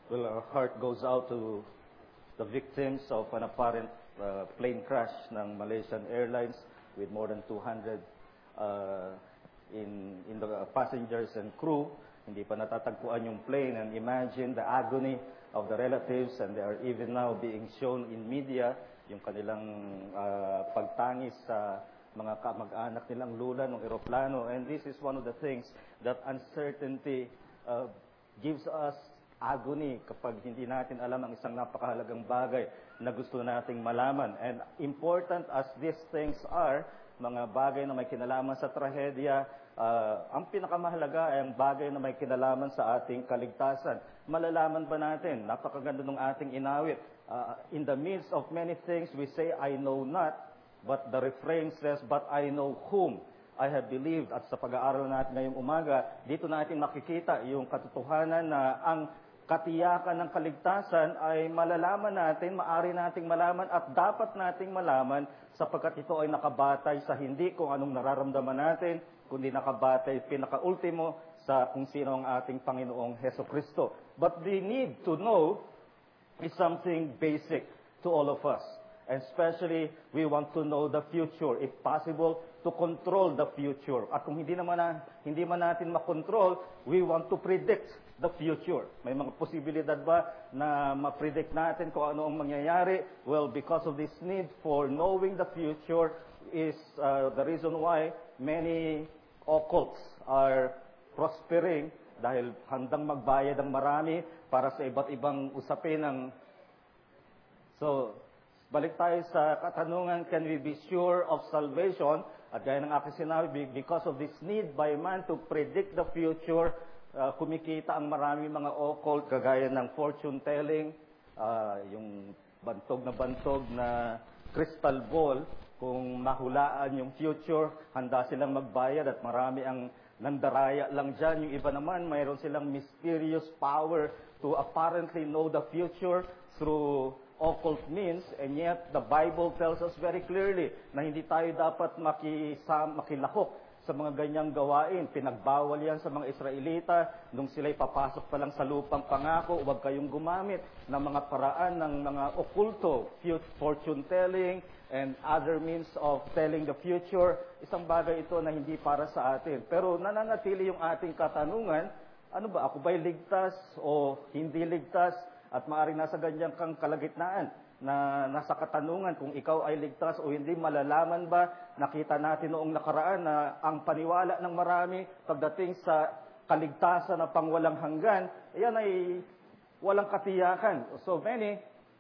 Well, our heart goes out to the victims of an apparent plane crash ng Malaysian Airlines with more than 200 in the passengers and crew. Hindi pa natatagpuan yung plane, and imagine the agony of the relatives, and they are even now being shown in media yung kanilang pagtangis sa mga kamag-anak nilang lula ng eroplano. And this is one of the things that uncertainty gives us agony kapag hindi natin alam ang isang napakahalagang bagay na gusto nating malaman. And important as these things are, mga bagay na may kinalaman sa trahedya, ang pinakamahalaga ay ang bagay na may kinalaman sa ating kaligtasan. Malalaman ba natin? Napakaganda ng ating inawit. In the midst of many things, we say, I know not, but the refrain says, but I know whom I have believed. At sa pag-aaral natin ngayong umaga, dito natin makikita yung katotohanan na ang katiyakan ng kaligtasan ay malalaman natin, maari nating malaman at dapat nating malaman sapagkat ito ay nakabatay sa hindi kung anong nararamdaman natin, kundi nakabatay pinakaultimo sa kung sino ang ating Panginoong Hesukristo. But the need to know is something basic to all of us. And especially, we want to know the future. If possible, to control the future. At kung hindi man natin makontrol, we want to predict the future. May mga posibilidad ba na ma-predict natin kung ano ang mangyayari? Well, because of this need for knowing the future is the reason why many occults are prospering dahil handang magbayad ang marami para sa iba't ibang usapin ng... So, balik tayo sa katanungan, can we be sure of salvation? At gaya ng aking sinabi, because of this need by man to predict the future, kumikita ang marami mga occult, kagaya ng fortune telling, yung bantog na crystal ball, kung mahulaan yung future, handa silang magbayad at marami ang nandaraya lang dyan. Yung iba naman, mayroon silang mysterious power to apparently know the future through occult means, and yet the Bible tells us very clearly na hindi tayo dapat makilahok sa mga ganyang gawain. Pinagbawal yan sa mga Israelita nung sila'y papasok pa lang sa lupang pangako. Huwag kayong gumamit ng mga paraan ng mga okulto, fortune telling, and other means of telling the future. Isang bagay ito na hindi para sa atin. Pero nananatili yung ating katanungan, ano ba, ako ba'y ligtas o hindi ligtas? At maaaring nasa ganyan kang kalagitnaan na nasa katanungan kung ikaw ay ligtas o hindi. Malalaman ba? Nakita natin noong nakaraan na ang paniwala ng marami pagdating sa kaligtasan na pangwalang hanggan, yan ay walang katiyakan. So many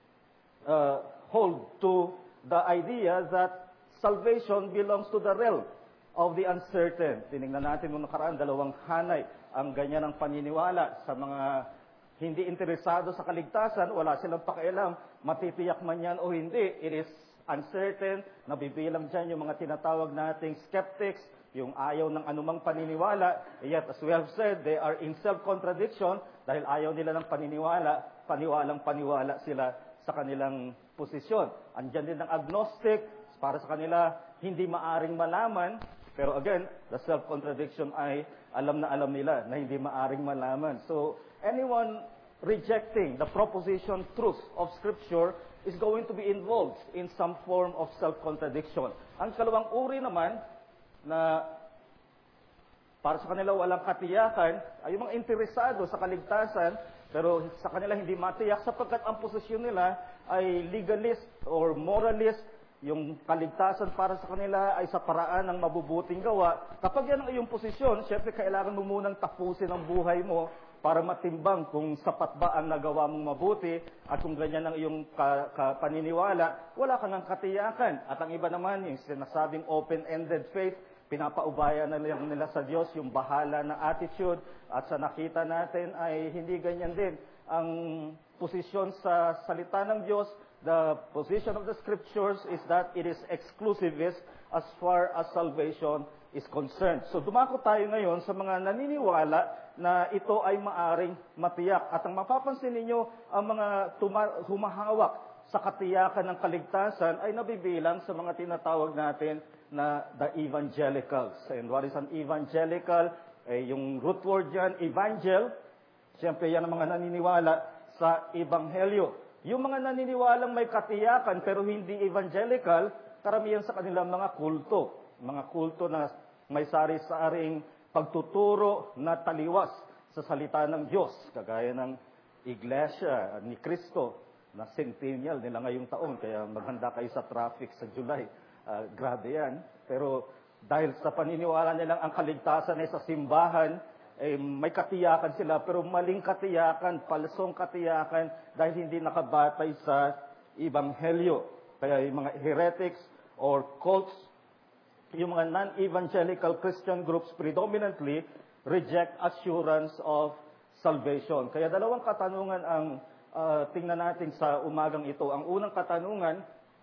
hold to the idea that salvation belongs to the realm of the uncertain. Tinignan natin noong nakaraan, dalawang hanay ang ganyan ang paniniwala sa mga hindi interesado sa kaligtasan, wala silang pakialam, matitiyak man yan o hindi. It is uncertain, nabibilang dyan yung mga tinatawag nating skeptics, yung ayaw ng anumang paniniwala. Yet, as we have said, they are in self-contradiction dahil ayaw nila ng paniwala sila sa kanilang posisyon. Andyan din ang agnostic, para sa kanila hindi maaring malaman, pero again, the self-contradiction ay alam na alam nila na hindi maaring malaman. So, anyone rejecting the proposition truth of Scripture is going to be involved in some form of self-contradiction. Ang kalawang uri naman na para sa kanila walang katiyakan ay yung mga interesado sa kaligtasan pero sa kanila hindi matiyak sapagkat ang posisyon nila ay legalist or moralist. Yung kaligtasan para sa kanila ay sa paraan ng mabubuting gawa. Kapag yan ang iyong posisyon, syempre kailangan mo munang tapusin ang buhay mo para matimbang kung sapat ba ang nagawa mong mabuti at kung ganyan ang iyong paniniwala, wala kang katiyakan. At ang iba naman, yung sinasabing open-ended faith, pinapaubaya na lang nila sa Diyos yung bahala na attitude at sa nakita natin ay hindi ganyan din. Ang posisyon sa salita ng Diyos, the position of the Scriptures is that it is exclusivist as far as salvation is concerned. So dumako tayo ngayon sa mga naniniwala na ito ay maaring matiyak. At ang mapapansin ninyo, ang mga humahawak sa katiyakan ng kaligtasan ay nabibilang sa mga tinatawag natin na the evangelicals. And what is an evangelical? Yung root word dyan, evangel. Siyempre yan ang mga naniniwala sa Ebanghelyo. Yung mga naniniwalang may katiyakan pero hindi evangelical, karamihan sa kanilang mga kulto na may sari-saring pagtuturo na taliwas sa salita ng Diyos, kagaya ng Iglesia ni Cristo na centennial nila ngayong taon, kaya maghanda kayo sa traffic sa July. Grabe yan. Pero dahil sa paniniwala nilang ang kaligtasan ay sa simbahan, may katiyakan sila, pero maling katiyakan, palsong katiyakan, dahil hindi nakabatay sa Ebanghelyo. Kaya yung mga heretics or cults, yung mga non-evangelical Christian groups predominantly reject assurance of salvation. Kaya dalawang katanungan ang tingnan natin sa umagang ito. Ang unang katanungan,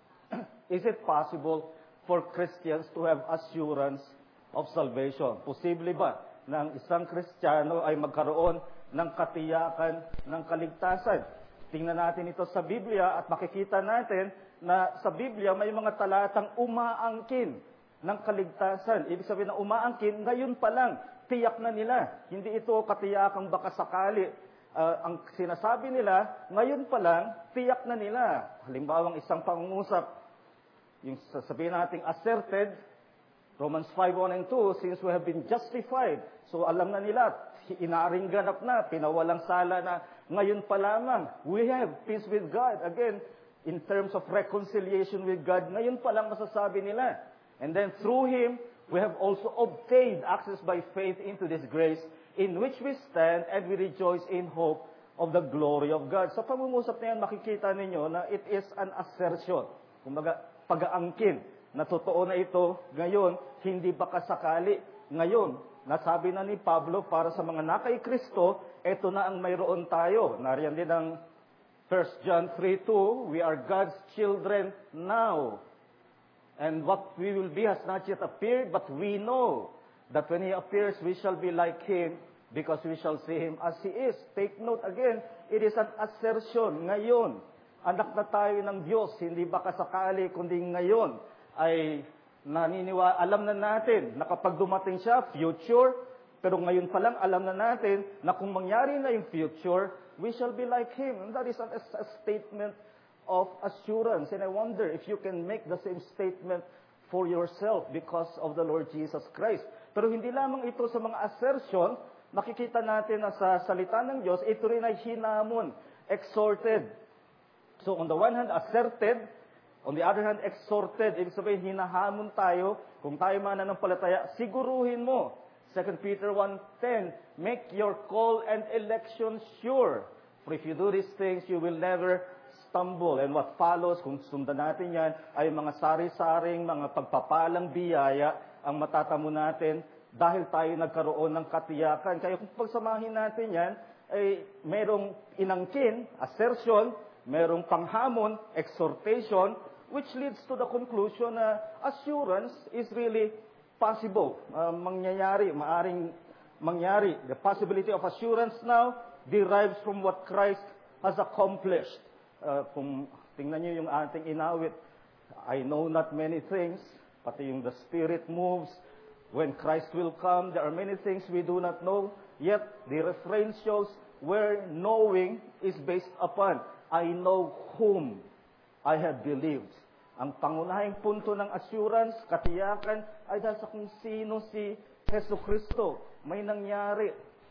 is it possible for Christians to have assurance of salvation? Posible ba na ang isang Kristiyano ay magkaroon ng katiyakan ng kaligtasan? Tingnan natin ito sa Biblia at makikita natin na sa Biblia may mga talatang umaangkin ng kaligtasan. Ibig sabihin na umaangkin, ngayon pa lang, tiyak na nila. Hindi ito katiyakang baka sakali. Ang sinasabi nila, ngayon pa lang, tiyak na nila. Halimbawa, isang pangungusap, yung sasabihin natin asserted, Romans 5:1 and 2, since we have been justified. So alam na nila, inaaring ganap na, pinawalang sala na, ngayon pa lamang, we have peace with God. Again, in terms of reconciliation with God, ngayon pa lang masasabi nila. And then through Him, we have also obtained access by faith into this grace, in which we stand and we rejoice in hope of the glory of God. Sa pangungusap na yan, makikita ninyo na it is an assertion. Kumbaga, pag-aangkin na totoo na ito, ngayon, hindi ba kasakali? Ngayon, nasabi na ni Pablo, para sa mga nakay Kristo, ito na ang mayroon tayo. Nariyan din ang 1 John 3:2, we are God's children now. And what we will be has not yet appeared, but we know that when He appears, we shall be like Him, because we shall see Him as He is. Take note again, it is an assertion. Ngayon, anak na tayo ng Diyos, hindi baka sakali, kundi ngayon ay alam na natin na kapag dumating siya, future, pero ngayon pa lang alam na natin na kung mangyari na yung future, we shall be like Him. And that is a statement of assurance. And I wonder if you can make the same statement for yourself because of the Lord Jesus Christ. Pero hindi lamang ito sa mga assertion, makikita natin na sa salita ng Diyos, ito rin ay hinamon, exhorted. So on the one hand, asserted, on the other hand, exhorted. Ibig sabihin, hinahamon tayo, kung tayo mananampalataya, siguruhin mo. 2 Peter 1:10, make your call and election sure. For if you do these things, you will never stumble. And what follows, kung sundan natin yan, ay mga sari-saring, mga pagpapalang biyaya ang matatamo natin dahil tayo nagkaroon ng katiyakan. Kaya kung pagsamahin natin yan, ay merong inangkin, assertion, merong panghamon, exhortation, which leads to the conclusion na assurance is really possible. Maaring mangyari. The possibility of assurance now derives from what Christ has accomplished. Kung tingnan niyo yung ating inawit, I know not many things, pati yung the Spirit moves. When Christ will come, there are many things we do not know, yet the refrain shows where knowing is based upon, I know whom I have believed. Ang pangunahing punto ng assurance, katiyakan, ay dahil sa kung sino si Hesus Kristo. May nangyari.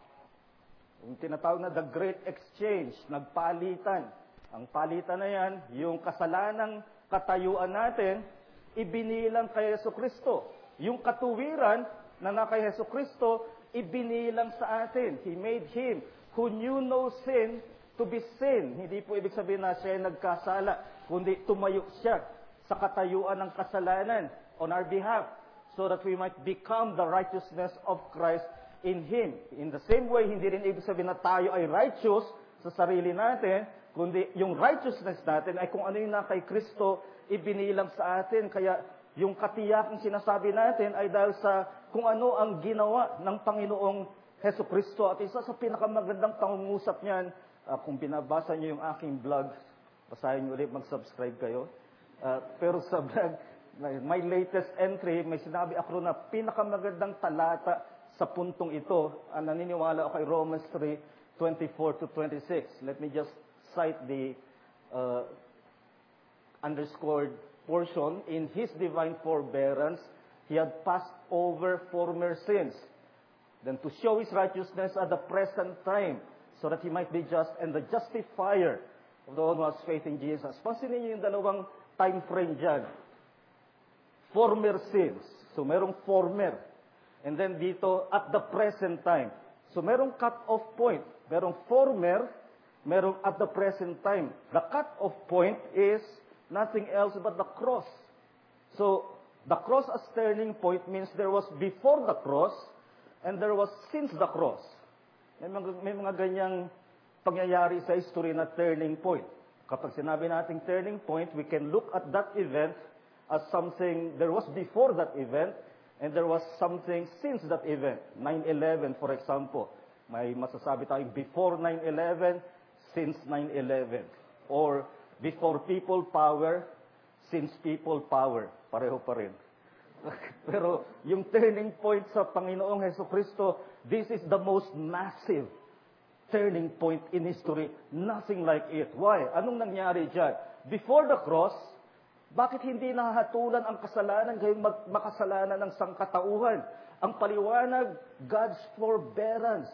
Yung tinatawag na the Great Exchange, nagpalitan. Ang palitan na yan, yung kasalanang katayuan natin, ibinilang kay Hesus Kristo. Yung katuwiran na kay Hesus Kristo, ibinilang sa atin. He made Him who knew no sin to be sin. Hindi po ibig sabihin na siya nagkasala, kundi tumayo siya sa katayuan ng kasalanan on our behalf so that we might become the righteousness of Christ in Him. In the same way, hindi rin ibig sabihin na tayo ay righteous sa sarili natin, kundi yung righteousness natin ay kung ano yung na kay Kristo ibinilang sa atin. Kaya yung katiyakang sinasabi natin ay dahil sa kung ano ang ginawa ng Panginoong Hesus Kristo. At isa sa pinakamagandang pangungusap niyan, kung binabasa niyo yung aking blog, basahin niyo ulit, mag-subscribe kayo. Pero sa blog, my latest entry, may sinabi ako na pinakamagandang talata sa puntong ito. Naniniwala ako kay Romans 3:24 to 26. Let me just cite the underscored portion, in His divine forbearance, He had passed over former sins, then to show His righteousness at the present time, so that He might be just and the justifier of the one who has faith in Jesus. Pansinin niyo yung dalawang time frame dyan. Former sins. So, merong former. And then dito, at the present time. So, merong cut-off point. Merong former, merong at the present time. The cut-off point is nothing else but the cross. So, the cross as turning point means there was before the cross and there was since the cross. May mga ganyang pangyayari sa history na turning point. Kapag sinabi nating turning point, we can look at that event as something, there was before that event, and there was something since that event. 9/11, for example. May masasabi tayong before 9/11, since 9/11. Or before people power, since people power. Pareho pa rin. Pero yung turning point sa Panginoong Hesukristo, this is the most massive turning point in history. Nothing like it. Why? Anong nangyari dyan? Before the cross, bakit hindi nahatulan ang kasalanan gayong makasalanan ng sangkatauhan? Ang paliwanag, God's forbearance.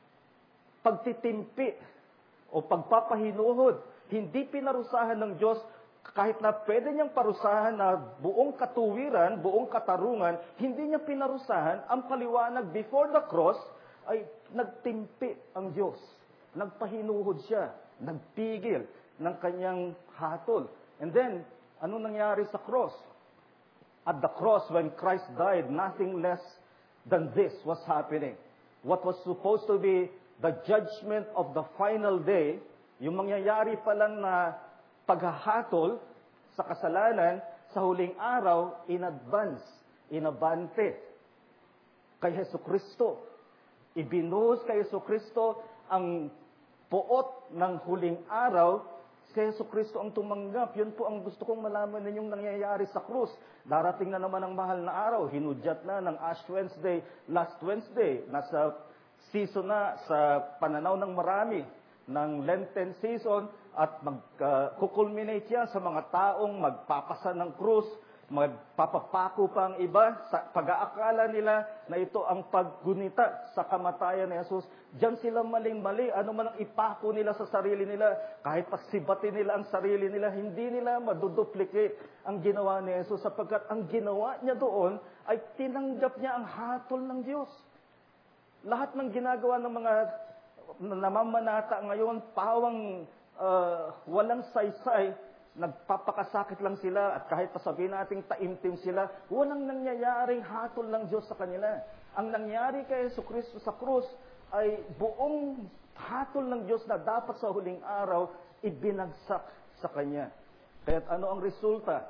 Pagtitimpi o pagpapahinuhod. Hindi pinarusahan ng Diyos kahit na pwede niyang parusahan na buong katuwiran, buong katarungan, hindi niya pinarusahan. Ang paliwanag before the cross ay nagtimpi ang Diyos. Nagpahinuhod siya. Nagpigil ng kanyang hatol. And then, ano nangyari sa cross? At the cross, when Christ died, nothing less than this was happening. What was supposed to be the judgment of the final day, yung mangyayari pa lang na paghahatol sa kasalanan sa huling araw in advance, in abante, kay Hesukristo. Ibinuhos kay Hesukristo ang puot ng huling araw. Si Hesukristo ang tumanggap. Yun po ang gusto kong malaman ninyong nangyayari sa krus. Darating na naman ang mahal na araw. Hinudyat na ng Ash Wednesday, last Wednesday. Nasa season na sa pananaw ng marami ng Lenten season at mag-culminate yan sa mga taong magpapasa ng krus, magpapapako pa ang iba sa pag-aakala nila na ito ang paggunita sa kamatayan ni Jesus. Diyan sila maling-mali. Ano man ang ipako nila sa sarili nila, kahit pasibatin nila ang sarili nila, hindi nila maduduplicate ang ginawa ni Jesus sapagkat ang ginawa niya doon ay tinanggap niya ang hatol ng Diyos. Lahat ng ginagawa ng mga namamanata ngayon, pawang walang saysay, nagpapakasakit lang sila at kahit pasabihin nating taimtim sila, walang nangyayaring hatol ng Diyos sa kanila. Ang nangyari kay Hesukristo sa krus ay buong hatol ng Diyos na dapat sa huling araw ibinagsak sa Kanya. Kaya ano ang resulta?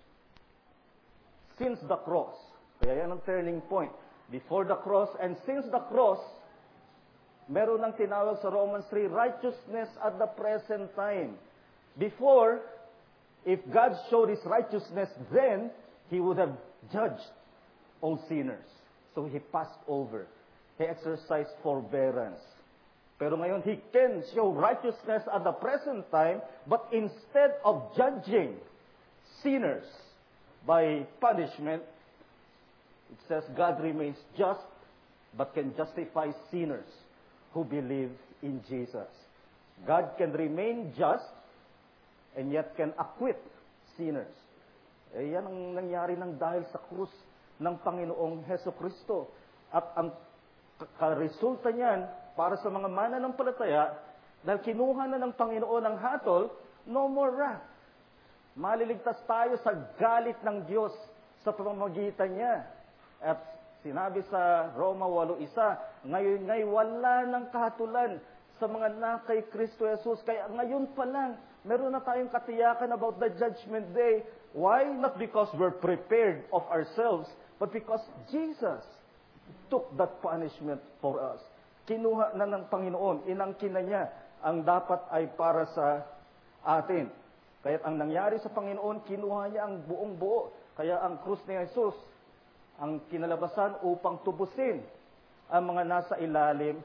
Since the cross. Kaya yan ang turning point. Before the cross and since the cross, meron ng tinawag sa Romans 3, righteousness at the present time. Before, if God showed His righteousness then, He would have judged all sinners. So He passed over. He exercised forbearance. Pero ngayon, He can show righteousness at the present time, but instead of judging sinners by punishment, it says God remains just, but can justify sinners who believe in Jesus. God can remain just, and yet can acquit sinners. Yan ang nangyari ng dahil sa krus ng Panginoong Hesukristo. At ang resulta niyan, para sa mga mananampalataya, dahil kinuha na ng Panginoon ang hatol, no more wrath. Maliligtas tayo sa galit ng Diyos sa pamamagitan niya. At sinabi sa Roma 8:1, ngayon ngay wala ng kahatulan sa mga na kay Kristo Jesus. Kaya ngayon pa lang, meron na tayong katiyakan about the judgment day. Why? Not because we're prepared of ourselves, but because Jesus took that punishment for us. Kinuha na ng Panginoon, inangkin na niya ang dapat ay para sa atin. Kaya ang nangyari sa Panginoon, kinuha niya ang buong buo. Kaya ang krus ni Jesus, ang kinalabasan upang tubusin ang mga nasa ilalim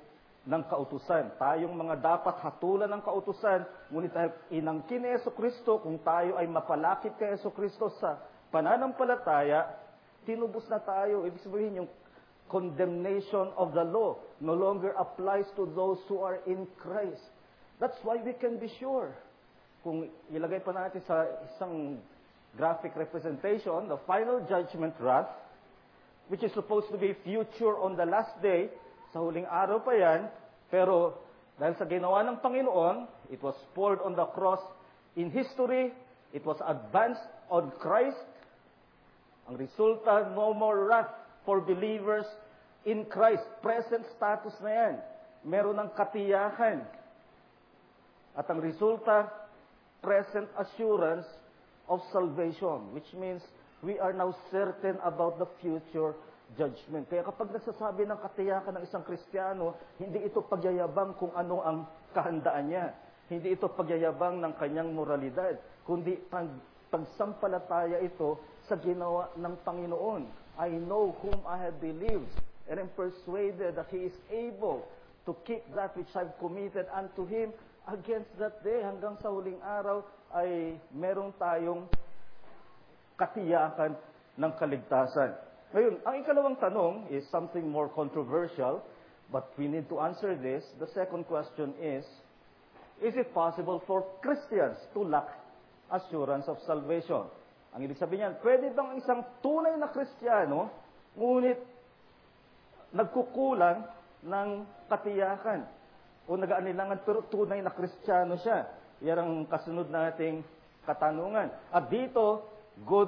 ng kautusan. Tayong mga dapat hatulan ng kautusan, ngunit dahil inangkin ni Jesucristo, kung tayo ay mapalapit kay Jesucristo sa pananampalataya, tinubos na tayo. Ibig sabihin, yung condemnation of the law no longer applies to those who are in Christ. That's why we can be sure. Kung ilagay pa natin sa isang graphic representation, the final judgment wrath, which is supposed to be future on the last day, sa huling araw pa yan, pero dahil sa ginawa ng Panginoon, it was poured on the cross in history, it was advanced on Christ. Ang resulta, no more wrath for believers in Christ. Present status na yan. Meron ng katiyakan. At ang resulta, present assurance of salvation, which means we are now certain about the future judgment. Kaya kapag nagsasabi ng katiyakan ng isang Kristiyano, hindi ito pagyayabang kung ano ang kahandaan niya. Hindi ito pagyayabang ng kanyang moralidad, kundi pagsampalataya ito sa ginawa ng Panginoon. I know whom I have believed, and am persuaded that He is able to keep that which I've committed unto Him against that day. Hanggang sa huling araw ay meron tayong katiyakan ng kaligtasan. Ngayon, ang ikalawang tanong is something more controversial, but we need to answer this. The second question is it possible for Christians to lack assurance of salvation? Ang ibig sabihin niyan, pwede bang isang tunay na Kristiyano, ngunit nagkukulang ng katiyakan o nag-aanilangan pero tunay na Kristiyano siya? Yan ang kasunod nating katanungan. At dito, good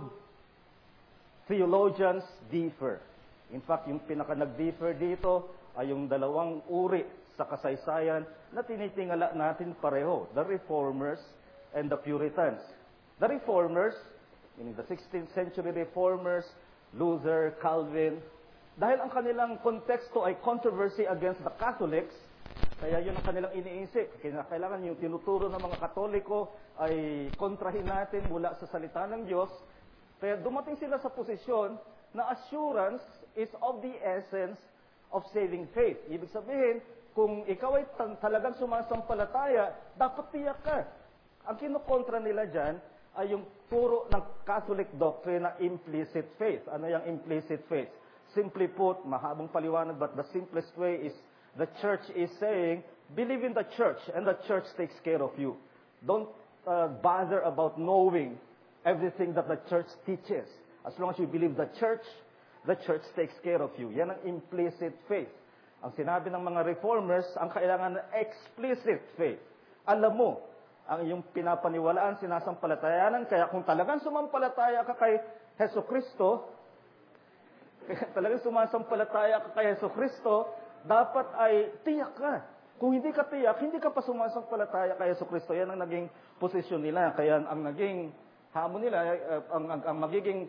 theologians differ. In fact, yung pinaka-nag-differ dito ay yung dalawang uri sa kasaysayan na tinitingala natin pareho, the Reformers and the Puritans. The Reformers, meaning the 16th century Reformers, Luther, Calvin, dahil ang kanilang konteksto ay controversy against the Catholics, kaya yun ang kanilang iniisip. Kailangan yung tinuturo ng mga Katoliko ay kontrahin natin mula sa salita ng Diyos. Kaya dumating sila sa posisyon na assurance is of the essence of saving faith. Ibig sabihin, kung ikaw ay talagang sumasampalataya, dapat tiyak ka. Ang kinukontra nila dyan ay yung puro ng Catholic doctrine na implicit faith. Ano yung implicit faith? Simply put, mahabang paliwanag, but the simplest way is the church is saying, believe in the church and the church takes care of you. Don't bother about knowing everything that the church teaches. As long as you believe the church takes care of you. Yan ang implicit faith. Ang sinabi ng mga reformers, ang kailangan ng explicit faith. Alam mo, ang iyong pinapaniwalaan, sinasampalatayanan, kaya kung talagang sumampalataya ka kay Jesucristo, talagang sumasampalataya ka kay Jesucristo, dapat ay tiyak ka. Kung hindi ka tiyak, hindi ka pa sumasampalataya kay Jesucristo. Yan ang naging posisyon nila. Kaya ang naging hamon nila, ang magiging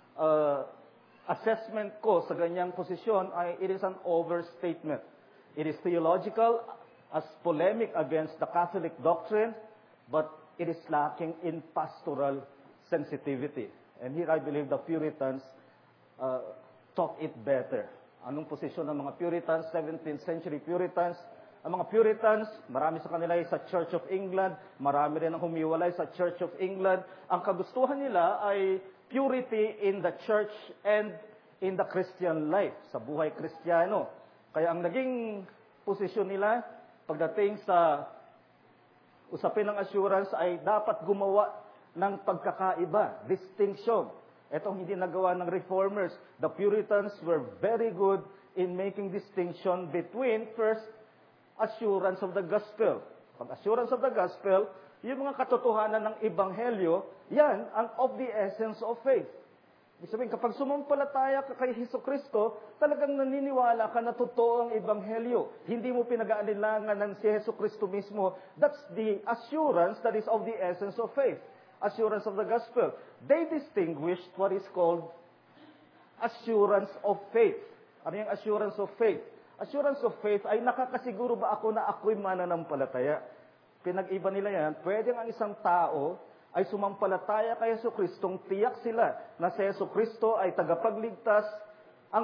assessment ko sa ganyang posisyon ay it is an overstatement. It is theological as polemic against the Catholic doctrine, but it is lacking in pastoral sensitivity. And here I believe the Puritans taught it better. Anong posisyon ng mga Puritans, 17th century Puritans? Ang mga Puritans, marami sa kanila ay sa Church of England, marami rin ang humiwalay sa Church of England. Ang kagustuhan nila ay purity in the church and in the Christian life, sa buhay Kristiyano. Kaya ang naging posisyon nila, pagdating sa usapin ng assurance, ay dapat gumawa ng pagkakaiba, distinction. Itong hindi nagawa ng Reformers. The Puritans were very good in making distinction between, first, assurance of the gospel. Pag assurance of the gospel, yung mga katotohanan ng Ebanghelyo, yan ang of the essence of faith. Ibig sabihin, kapag sumampalataya ka kay Jesucristo, talagang naniniwala ka na totoo ang Ebanghelyo. Hindi mo pinag-aalilangan ng si Jesucristo mismo. That's the assurance that is of the essence of faith. Assurance of the gospel. They distinguished what is called assurance of faith. Ano yung assurance of faith? Assurance of faith ay nakakasiguro ba ako na ako'y mananampalataya? Pinag-iba nila yan, pwedeng ang isang tao ay sumampalataya kay Jesucristong tiyak sila na si Jesucristo ay tagapagligtas. Ang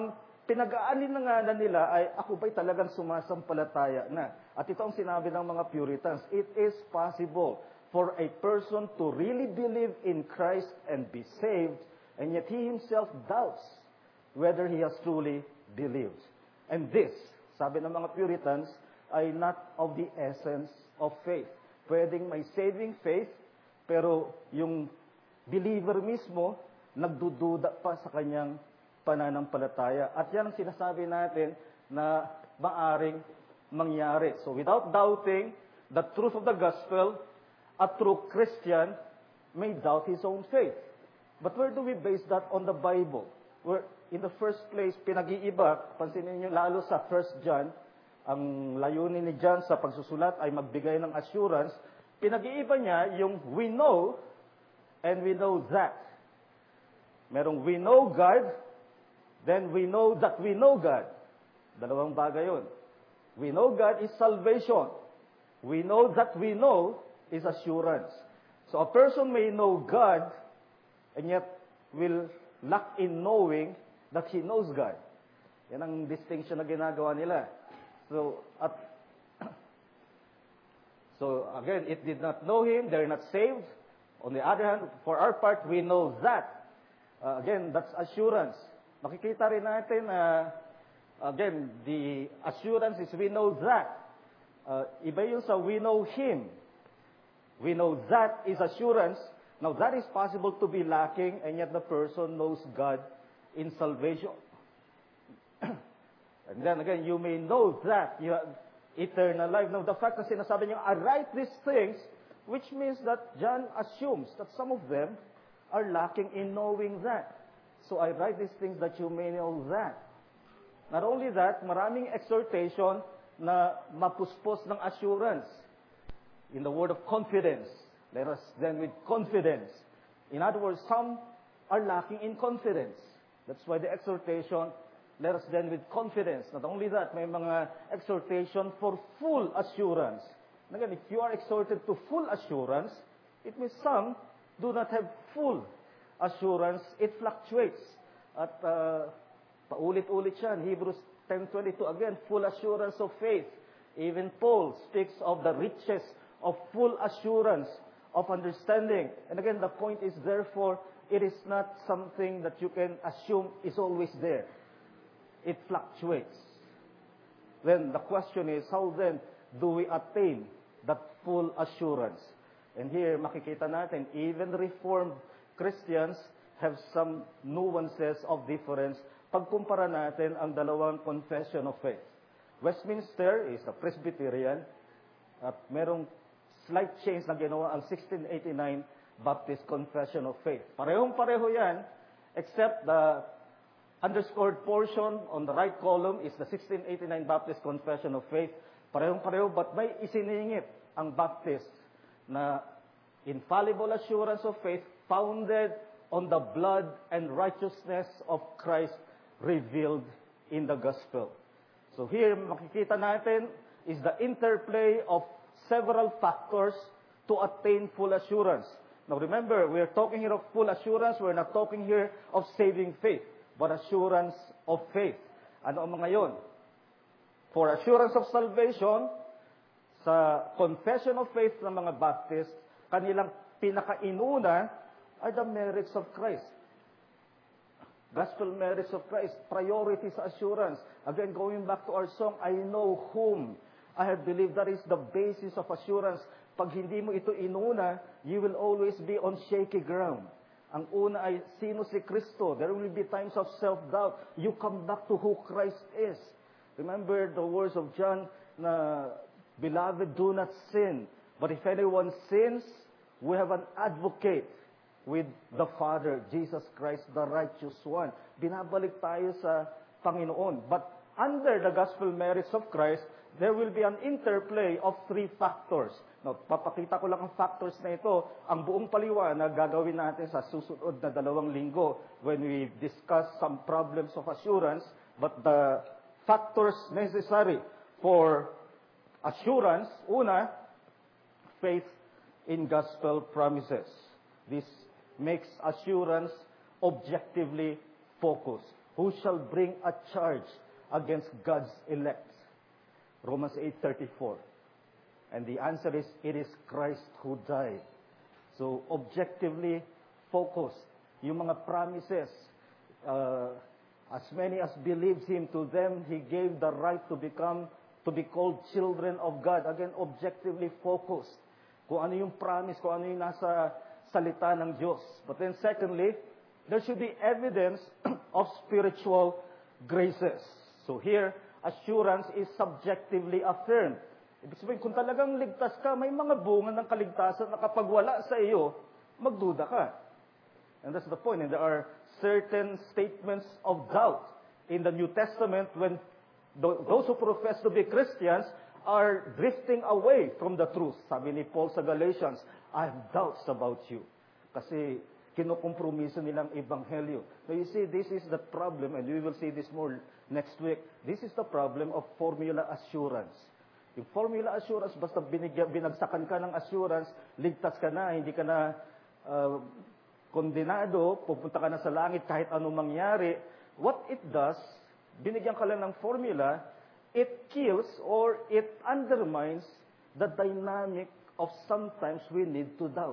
pinag-aalinlanganan nila ay, ako ba'y talagang sumasampalataya na? At ito ang sinabi ng mga Puritans, it is possible for a person to really believe in Christ and be saved, and yet he himself doubts whether he has truly believed. And this, sabi ng mga Puritans, ay not of the essence of faith. Pwedeng may saving faith, pero yung believer mismo, nagdududa pa sa kanyang pananampalataya. At yan ang sinasabi natin na maaring mangyari. So without doubting the truth of the gospel, a true Christian may doubt his own faith. But where do we base that on the Bible? Where, in the first place, pinag-iiba, pansinin niyo lalo sa 1 John, ang layunin ni John sa pagsusulat ay magbigay ng assurance. Pinag-iiba niya yung we know and we know that. Merong we know God, then we know that we know God. Dalawang bagay yun. We know God is salvation. We know that we know is assurance. So a person may know God and yet will lack in knowing that he knows God. Yan ang distinction na ginagawa nila. So again, it did not know him, they're not saved. On the other hand, for our part, we know that. Again, that's assurance. Makikita rin natin, again, the assurance is we know that. Iba yun sa we know Him. We know that is assurance. Now, that is possible to be lacking, and yet the person knows God in salvation. And then again, you may know that you have eternal life. Now, the fact na sinasabi niyo, I write these things, which means that John assumes that some of them are lacking in knowing that. So I write these things that you may know that. Not only that, maraming exhortation na mapuspos ng assurance. In the word of confidence, let us then with confidence. In other words, some are lacking in confidence. That's why the exhortation, let us then with confidence. Not only that, may mga exhortation for full assurance. And again, if you are exhorted to full assurance, it means some do not have full assurance. It fluctuates. At paulit-ulit siya. Hebrews 10:22, again, full assurance of faith. Even Paul speaks of the riches of full assurance of understanding. And again, the point is, therefore, it is not something that you can assume is always there. It fluctuates. Then the question is, how then do we attain that full assurance? And here, makikita natin, even Reformed Christians have some nuances of difference pagkumpara natin ang dalawang confession of faith. Westminster is a Presbyterian at merong slight change na ginawa ang 1689 Baptist Confession of Faith. Parehong-pareho yan, except the underscored portion on the right column is the 1689 Baptist Confession of Faith. Parehong-pareho, but may isiningit ang Baptist na infallible assurance of faith founded on the blood and righteousness of Christ revealed in the gospel. So here, makikita natin is the interplay of several factors to attain full assurance. Now remember, we are talking here of full assurance. We're not talking here of saving faith, but assurance of faith. Ano ang mga yon? For assurance of salvation, sa confession of faith ng mga Baptist, kanilang pinakainuna are the merits of Christ. Gospel merits of Christ, priority sa assurance. Again, going back to our song, I know whom I have believed. That is the basis of assurance. Pag hindi mo ito inuna, you will always be on shaky ground. Ang una ay, sino si Kristo? There will be times of self-doubt. You come back to who Christ is. Remember the words of John na, Beloved, do not sin. But if anyone sins, we have an advocate with the Father, Jesus Christ, the righteous one. Binabalik tayo sa Panginoon. But under the gospel merits of Christ, there will be an interplay of three factors. Now, papakita ko lang ang factors na ito. Ang buong paliwanag gagawin natin sa susunod na 2 linggo when we discuss some problems of assurance. But the factors necessary for assurance, una, faith in gospel promises. This makes assurance objectively focused. Who shall bring a charge against God's elect? Romans 8:34. And the answer is, it is Christ who died. So, objectively focused. Yung mga promises, as many as believes Him, to them He gave the right to be called children of God. Again, objectively focused. Kung ano yung promise, kung ano yung nasa salita ng Diyos. But then secondly, there should be evidence of spiritual graces. So here, assurance is subjectively affirmed. Ibig sabihin, kung talagang ligtas ka, may mga bunga ng kaligtasan na kapag wala sa iyo, magduda ka. And that's the point. And there are certain statements of doubt in the New Testament when those who profess to be Christians are drifting away from the truth. Sabi ni Paul sa Galatians, I have doubts about you. Kasi kinukompromiso nilang ebanghelyo. So you see, this is the problem, and we will see this more next week. This is the problem of formula assurance. Yung formula assurance, basta binagsakan ka ng assurance, ligtas ka na, hindi ka na kondenado, pupunta ka na sa langit kahit anong mangyari. What it does, binigyan ka lang ng formula, it kills or it undermines the dynamic of sometimes we need to doubt.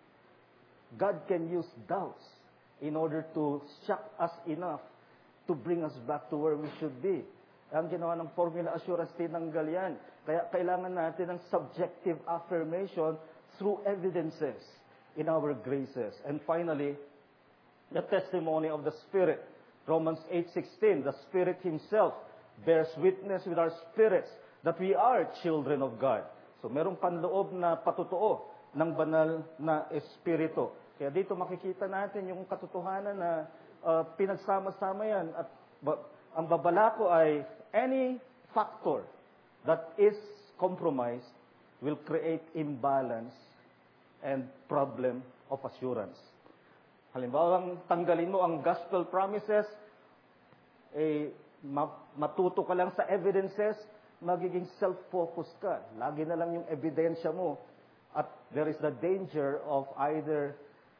God can use doubts in order to shock us enough to bring us back to where we should be. Ang ginawa ng formula assurance, tinanggal yan. Kaya kailangan natin ng subjective affirmation through evidences in our graces. And finally, the testimony of the Spirit. Romans 8:16, the Spirit Himself bears witness with our spirits that we are children of God. So merong panloob na patutuo ng banal na Espiritu. Kaya dito makikita natin yung katotohanan na pinagsama-sama yan. At ang babala ko ay any factor that is compromised will create imbalance and problem of assurance. Halimbawa, tanggalin mo ang gospel promises, matuto ka lang sa evidences, magiging self-focused ka. Lagi na lang yung ebidensya mo. At there is the danger of either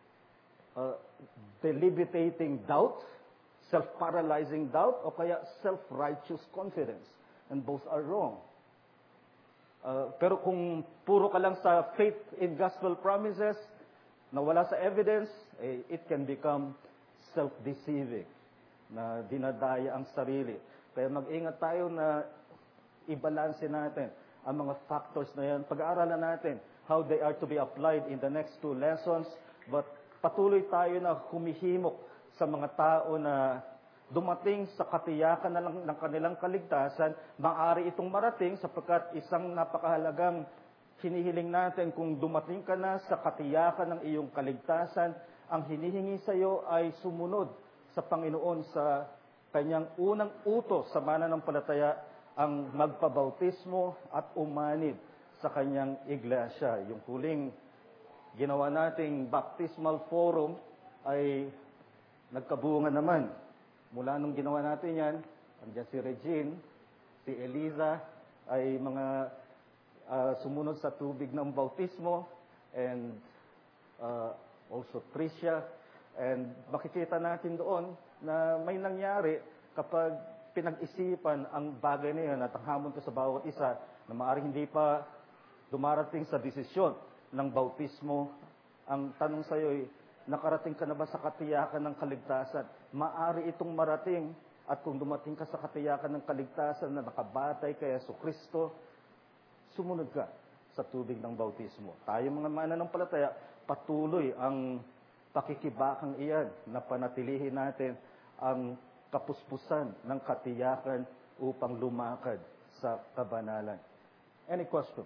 debilitating doubt, self-paralyzing doubt, o kaya self-righteous confidence. And both are wrong. Pero kung puro ka lang sa faith in gospel promises, na wala sa evidence, it can become self-deceiving, na dinadaya ang sarili. Kaya mag-ingat tayo na i-balance natin ang mga factors na yan. Pag-aaralan natin how they are to be applied in the next 2 lessons. But patuloy tayo na humihimok sa mga tao na dumating sa katiyakan na lang ng kanilang kaligtasan. Maaari itong marating sapagkat isang napakahalagang hinihiling natin, kung dumating ka na sa katiyakan ng iyong kaligtasan, ang hinihingi sa iyo ay sumunod sa Panginoon sa kanyang unang utos sa mananampalataya, ang magpabautismo at umanib sa kanyang iglesia. Yung huling ginawa nating baptismal forum ay nagkabunga naman. Mula nung ginawa natin yan, andyan si Regine, si Eliza, ay mga sumunod sa tubig ng bautismo, and also Tricia. And makikita natin doon na may nangyari kapag pinag-isipan ang bagay na yan at ang hamon ko sa bawat isa na maaaring hindi pa dumarating sa desisyon ng bautismo. Ang tanong sa iyo ay, nakarating ka na ba sa katiyakan ng kaligtasan? Maari itong marating, at kung dumating ka sa katiyakan ng kaligtasan na nakabatay kay Jesucristo, sumunod ka sa tubig ng bautismo. Tayo mga mananampalataya, patuloy ang pakikibakang iyan na panatilihin natin ang kapuspusan ng katiyakan upang lumakad sa kabanalan. Any question?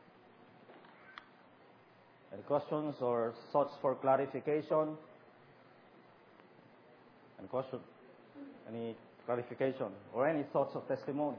Any questions or thoughts for clarification? Any question? Any clarification or any thoughts of testimony?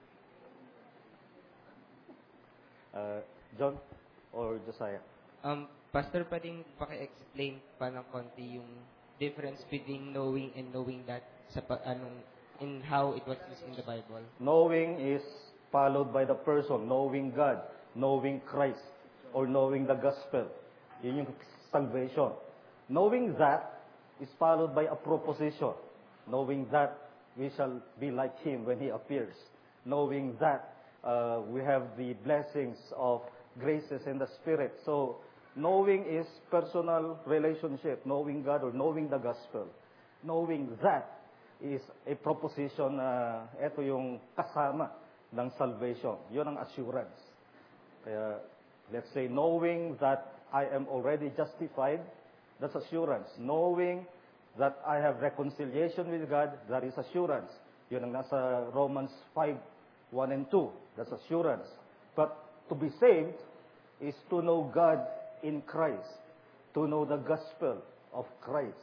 John or Josiah? Pastor, pwedeng paki-explain pa ng konti yung difference between knowing and knowing that in how it was used in the Bible? Knowing is followed by the person, knowing God, knowing Christ, or knowing the gospel. Yun yung salvation. Knowing that is followed by a proposition. knowing that we shall be like Him when He appears, knowing that we have the blessings of graces in the Spirit. So, knowing is personal relationship, knowing God or knowing the gospel. Knowing that is a proposition na ito yung kasama ng salvation. Yun ang assurance. Kaya, let's say, knowing that I am already justified, that's assurance. Knowing that I have reconciliation with God, that is assurance. Yun ang nasa Romans 5:1 and 2. That's assurance. But to be saved is to know God in Christ, to know the gospel of Christ.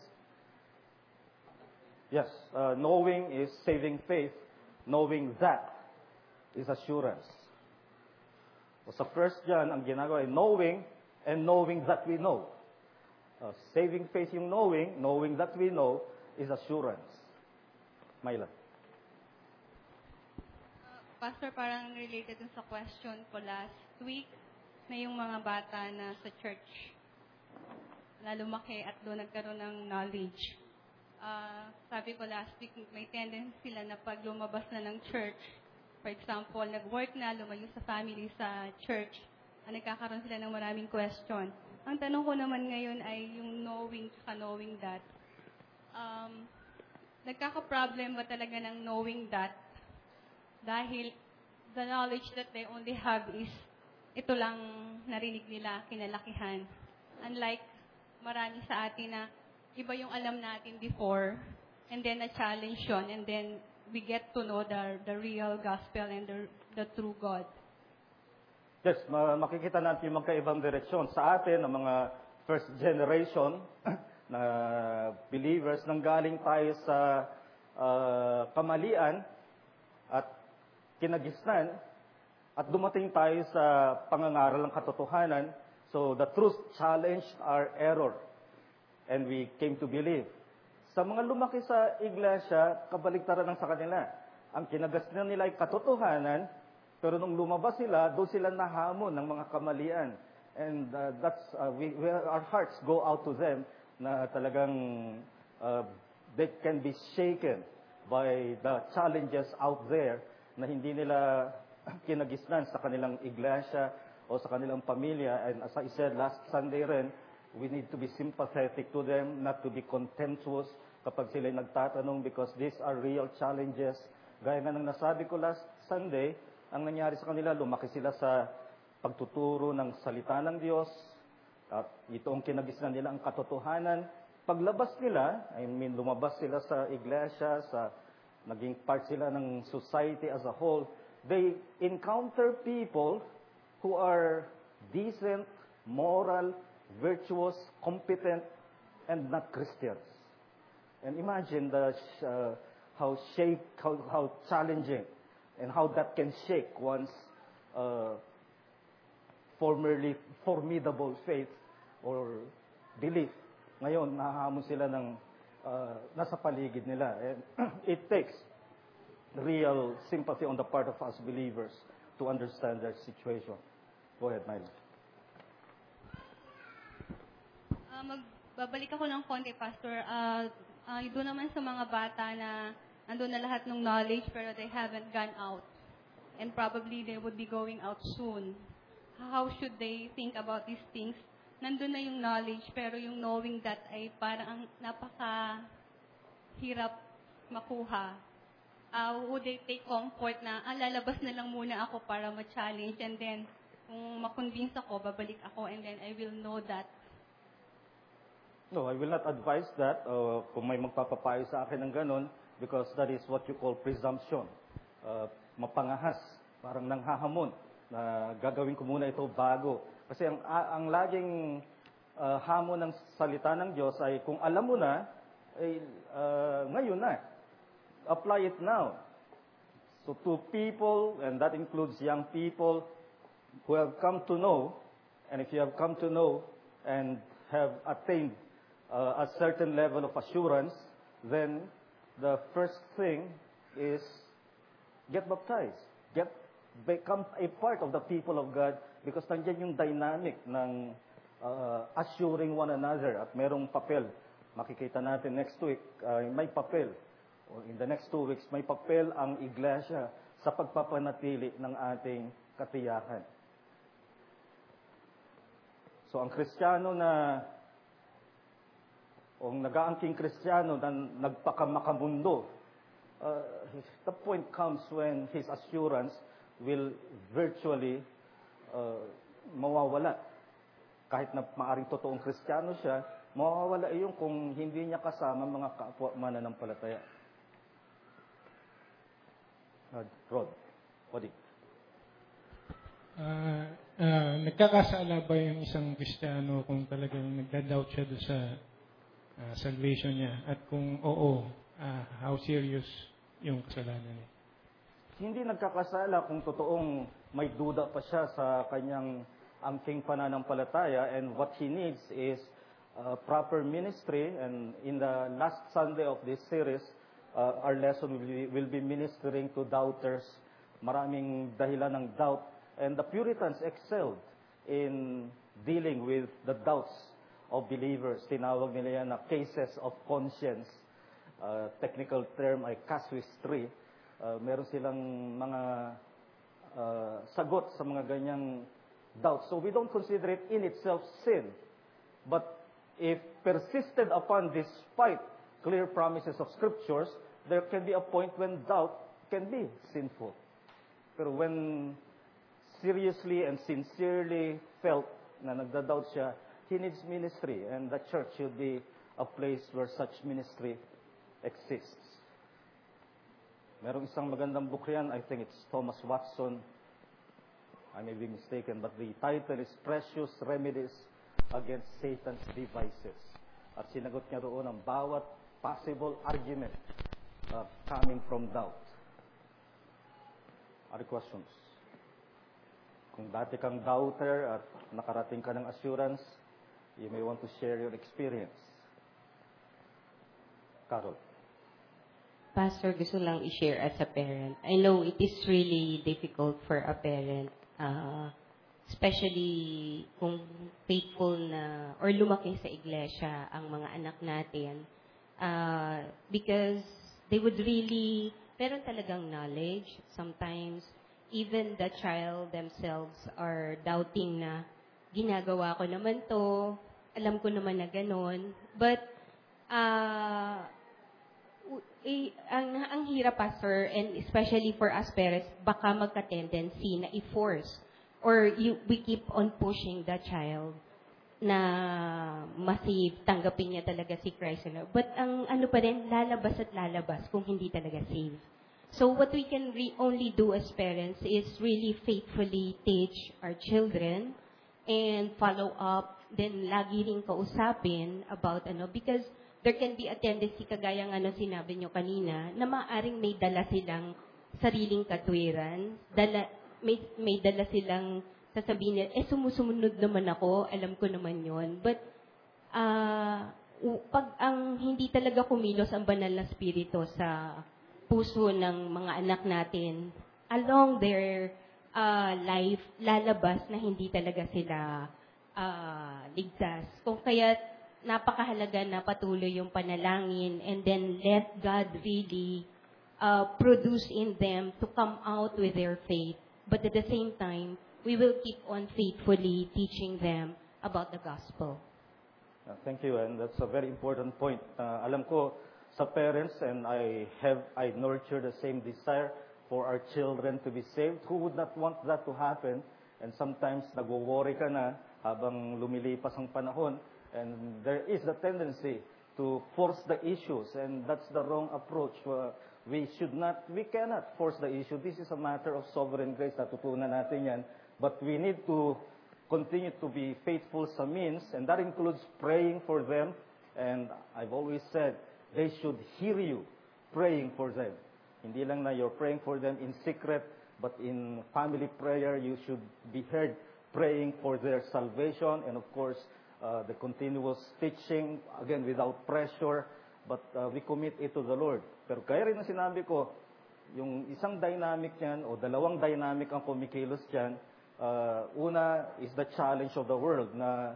Yes, knowing is saving faith. Knowing that is assurance. O sa 1 John, ang ginagawa ay knowing and knowing that we know. Saving faith yung knowing that we know is assurance. Myla. Pastor, parang related dun sa question ko last week na yung mga bata na sa church na lumaki at doon nagkaroon ng knowledge. Sabi ko last week, may tendency sila na pag lumabas na ng church, for example, nag-work na, lumayo sa family sa church, nagkakaroon sila ng maraming question. Ang tanong ko naman ngayon ay yung knowing that. Nagkaka-problem ba talaga ng knowing that dahil the knowledge that they only have is ito lang narinig nila, kinalakihan. Unlike marami sa atin na iba yung alam natin before, and then na-challenge yun, and then we get to know the real gospel and the true God. Yes, makikita natin yung magkaibang direksyon. Sa atin, ang mga first generation na believers, nanggaling tayo sa kamalian at kinagisnan, at dumating tayo sa pangangaral ng katotohanan. So, the truth challenged our error. And we came to believe. Sa mga lumaki sa iglesia, kabaligtaran ng sa kanila. Ang kinagasnan nila ay katotohanan, pero nung lumabas sila, doon sila nahamon ng mga kamalian. And our hearts go out to them na talagang they can be shaken by the challenges out there na hindi nila kinagisnan sa kanilang iglesia o sa kanilang pamilya. And as I said last Sunday rin, we need to be sympathetic to them, not to be contemptuous kapag sila nagtatanong, because these are real challenges. Gaya nga ng nasabi ko last Sunday, ang nangyari sa kanila, lumaki sila sa pagtuturo ng salita ng Diyos, at ito ang kinagisnan nila, ang katotohanan. Paglabas nila, lumabas sila sa iglesia, naging part sila ng society as a whole, they encounter people who are decent, moral, virtuous, competent, and not Christians. And imagine how challenging and how that can shake one's formerly formidable faith or belief. Ngayon, nahahamon sila ng nasa paligid nila. And it takes real sympathy on the part of us believers to understand their situation. Go ahead, Myla. Magbabalik ako ng konti, Pastor. Doon naman sa mga bata na nandun na lahat ng knowledge pero they haven't gone out. And probably they would be going out soon. How should they think about these things? Nandun na yung knowledge pero yung knowing that ay parang napaka-hirap makuha. Would they take comfort na, lalabas na lang muna ako para ma-challenge, and then kung makonvince ako, babalik ako, and then I will know that. No, I will not advise that kung may magpapapayo sa akin ng ganon, because that is what you call presumption. Mapangahas, parang nanghahamon na gagawin ko muna ito bago. Kasi ang laging hamon ng salita ng Diyos ay kung alam mo na, ngayon na. Apply it now. So to people, and that includes young people who have come to know, and if you have come to know and have attained a certain level of assurance, then the first thing is get baptized. Become a part of the people of God, because nandiyan yung dynamic ng assuring one another, at merong papel. Makikita natin next week, may papel o in the next 2 weeks, may papel ang iglesia sa pagpapanatili ng ating katiyakan. So ang Kristiyano na, o ang nag-aangking Kristiyano na nagpakamakamundo, the point comes when his assurance will virtually mawawala. Kahit na maaring totoong Kristiyano siya, mawawala iyon kung hindi niya kasama mga kapwa mananampalataya. Rod, Odi. Nagkakasala ba yung isang Kristiyano kung talagang nagda-doubt siya doon sa salvation niya? At kung oo, how serious yung kasalanan niya? Hindi nagkakasala kung totoong may duda pa siya sa kanyang angking pananampalataya, and what he needs is proper ministry. And in the last Sunday of this series, our lesson will be ministering to doubters. Maraming dahilan ng doubt, and the Puritans excelled in dealing with the doubts of believers. Tinawag nila yan na cases of conscience. Technical term ay casuistry. Meron silang mga sagot sa mga ganyang doubts. So we don't consider it in itself sin. But if persisted upon despite clear promises of scriptures, there can be a point when doubt can be sinful. Pero when seriously and sincerely felt na nagda-doubt siya, he needs ministry, and the church should be a place where such ministry exists. Merong isang magandang book yan, I think it's Thomas Watson. I may be mistaken, but the title is Precious Remedies Against Satan's Devices. At sinagot niya roon ang bawat possible argument coming from doubt. Other questions? Kung dati kang doubter at nakarating ka ng assurance, you may want to share your experience. Carol. Pastor, gusto lang i-share as a parent. I know it is really difficult for a parent, especially kung faithful na or lumaki sa iglesia ang mga anak natin, because they would really, meron talagang knowledge. Sometimes, even the child themselves are doubting na ginagawa ko naman to, alam ko naman na ganon. But, ang hirap, Pastor, and especially for us parents, baka magka-tendency na i-force or we keep on pushing the child na masave, tanggapin niya talaga si Christ. But ang ano pa rin, lalabas at lalabas kung hindi talaga save. So what we can only do as parents is really faithfully teach our children and follow up, then lagi rin kausapin about because there can be a tendency, kagaya ng sinabi nyo kanina, na maaring may dala silang sariling katwiran, may dala silang sasabihin niya, sumusunod naman ako, alam ko naman yon. But, pag ang hindi talaga kumilos ang banal na spirito sa puso ng mga anak natin, along their life, lalabas na hindi talaga sila ligtas. Kung kaya napakahalaga na patuloy yung panalangin, and then let God really produce in them to come out with their faith. But at the same time, we will keep on faithfully teaching them about the gospel. Thank you, and that's a very important point. Alam ko sa parents, and I nurture the same desire for our children to be saved. Who would not want that to happen? And sometimes nagwo-worry ka na habang lumilipas ang panahon, and there is the tendency to force the issues, and that's the wrong approach. We cannot force the issue. This is a matter of sovereign grace. Natutunan natin yan. But we need to continue to be faithful sa means, and that includes praying for them. And I've always said, they should hear you praying for them. Hindi lang na you're praying for them in secret, but in family prayer, you should be heard praying for their salvation, and of course, the continuous teaching, again, without pressure, but we commit it to the Lord. Pero kaya rin ang sinabi ko, yung isang dynamic niyan, o dalawang dynamic ang kumikilos diyan. Una is the challenge of the world na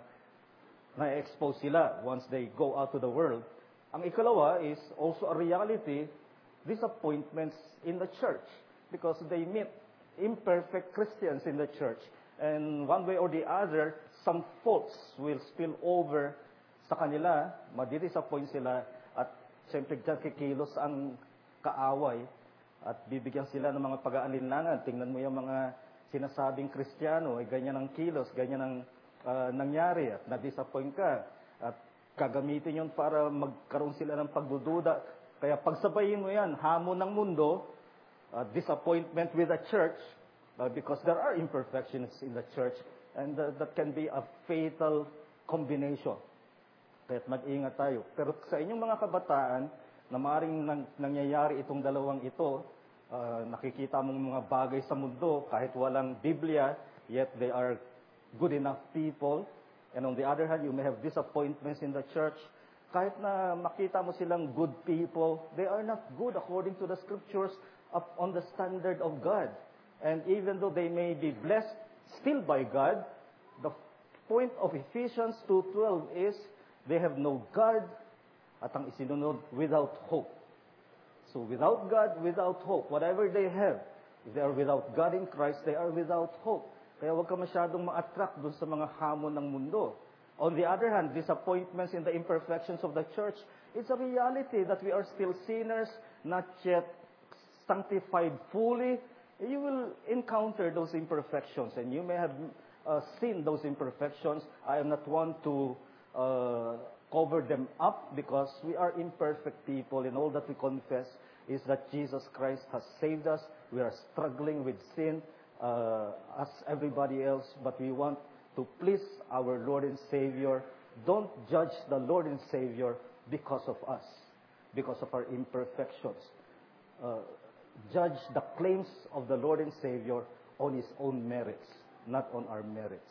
na-expose sila once they go out to the world. Ang ikalawa is also a reality disappointments in the church because they meet imperfect Christians in the church. And one way or the other, some faults will spill over sa kanila, madidisappoint sila, at siyempre dyan kikilos ang kaaway at bibigyan sila ng mga pag-aalinlangan. Tingnan mo yung mga sinasabing Kristiyano, ay ganyan ang kilos, ganyan ang nangyari at na-disappoint ka. At gagamitin yun para magkaroon sila ng pagdududa. Kaya pagsabayin mo yan, hamon ng mundo, disappointment with the church, because there are imperfections in the church, and that can be a fatal combination. Kaya't mag-ingat tayo. Pero sa inyong mga kabataan, na maaaring nangyayari itong dalawang ito, nakikita mong mga bagay sa mundo, kahit walang Biblia, yet they are good enough people. And on the other hand, you may have disappointments in the church. Kahit na makita mo silang good people, they are not good according to the scriptures on the standard of God. And even though they may be blessed still by God, the point of Ephesians 2:12 is they have no God at ang isinunod without hope. So without God, without hope, whatever they have, if they are without God in Christ, they are without hope. Kaya huwag ka masyadong ma-attract dun sa mga hamon ng mundo. On the other hand, disappointments in the imperfections of the church, it's a reality that we are still sinners, not yet sanctified fully. You will encounter those imperfections, and you may have seen those imperfections. I am not one to cover them up because we are imperfect people, and all that we confess is that Jesus Christ has saved us. We are struggling with sin as everybody else, but we want to please our Lord and Savior. Don't judge the Lord and Savior because of us, because of our imperfections. Judge the claims of the Lord and Savior on His own merits, not on our merits.